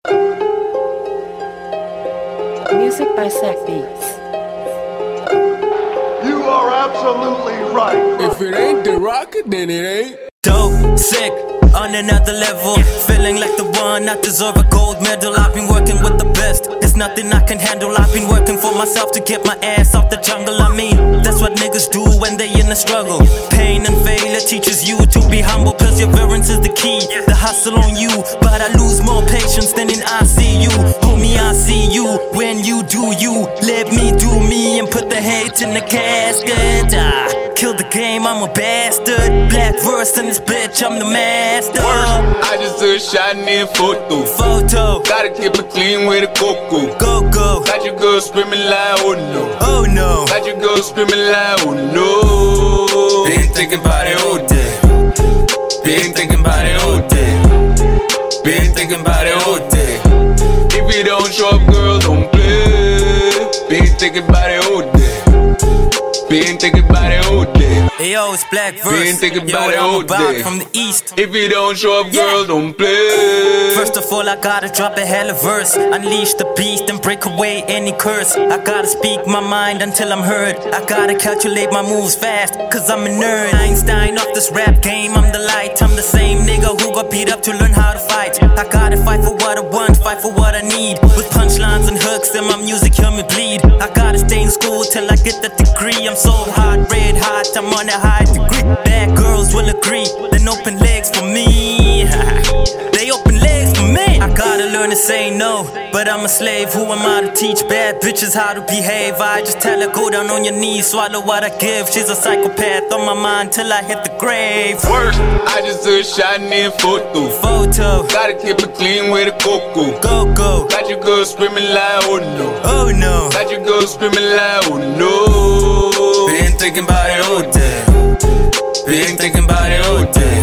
Music by Sack Beats. You are absolutely right. If it ain't the rocket, then it ain't. Dope, sick, on another level. Feeling like the one, I deserve a gold medal. I've been working with the best, there's nothing I can handle. I've been working for myself to get my ass off the jungle. I mean, that's what niggas do when they in the struggle. Pain and failure teaches you to be humble. Perseverance is the key, the hustle on you. But I lose more patience than in ICU. Homie, I see you when you do you. Let me do me and put the hate in the casket. Kill the game, I'm a bastard. Black verse in this bitch, I'm the master. I just took a shot and then Photo, gotta keep it clean with a cocoa. Go. Got your girl screaming like, oh no. Oh no. Got your girl screaming like, oh no. Been thinking about it all day. Been thinking about it all day. Been thinking about it all day. If you don't show up, girl, don't play. Been thinking about it all day. Been thinking about it all day. Hey yo, it's Black Verse. Been thinking about it I'm all about day. from the east. If you don't show up, girl, don't play. First of all, I gotta drop a hella verse. Unleash the beast and break away any curse. I gotta speak my mind until I'm heard. I gotta calculate my moves fast, cause I'm a nerd. Einstein off this rap game, I'm the light. I'm the same nigga who got beat up to learn how to fight. I gotta fight for what I want, fight for what I need. With punchlines and hooks and my music, hear me bleed. I gotta stay in school till I get that degree. I'm so hot, red hot, I'm on a high degree. Bad girls will agree, then open legs for me. They open legs for me. I gotta learn to say no, but I'm a slave. Who am I to teach bad bitches how to behave? I just tell her go down on your knees, swallow what I give. She's a psychopath on my mind till I hit the grave. Worst, I just took a shot and then Photo, gotta keep it clean with a cocoa. Go. Got your girl screaming like, oh no. Oh no. Got your girl screaming like, oh no. Been thinking about it all day. Been thinking about it all day.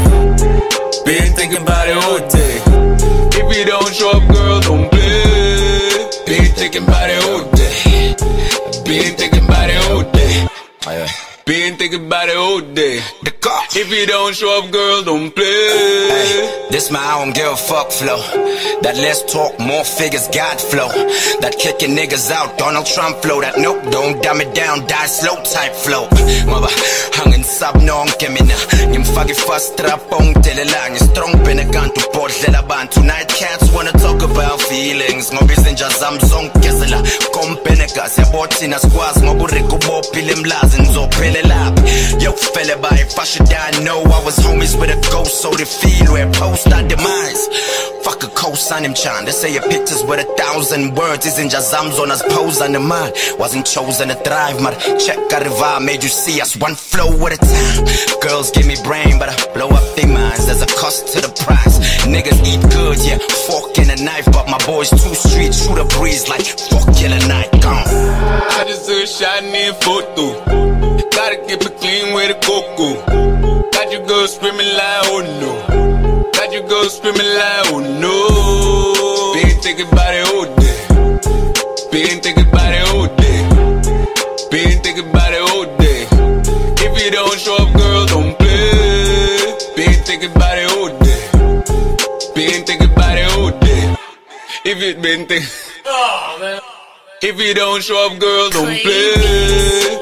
Been thinking about it all day. If you don't show up, girl, don't play. Been thinking about it all day. Been thinking about it all day. Been thinking about it all day. If you don't show up, girl, don't play. Hey, this my I don't give a fuck flow. That less talk, more figures, God flow. That kicking niggas out, Donald Trump flow. That nope, don't dumb it down, die slow type flow. Maba, hangin sab no ang kemina. Yung fagi fast trap on telelang. Yung strong pinagan to port lelaban. Tonight cats wanna talk about feelings. Ngobi zinja zamzong kesela. Kompeneka, se botina squaz. Ngobu riku bo pilim lazin zo pele lap. Yo fella by if I should die, I know I was homies with a ghost. So the feel where post our demise. Fuck a cosign him chan. They say your pictures with 1,000 words. Isn't just zams on us pose on the mind. Wasn't chosen to thrive, but check out the vibe. Made you see us one flow at a time. Girls give me brain, but I blow up their minds. There's a cost to the price. Niggas eat good, yeah, fork and a knife. But my boys too street, shoot a breeze like fuck killer night. Gone. I just took a shot and then photo. Gotta keep it clean with a cocoa. Got your girl screaming like, oh no. Got your girl screaming like, oh no. Been thinking about it all day. Been thinking about it all day. Been thinking about it all day. If you don't show up, girl, don't play. Been thinking about it all day. Been thinking about it all day. If you been thinking, oh man. If you don't show up, girl, don't play.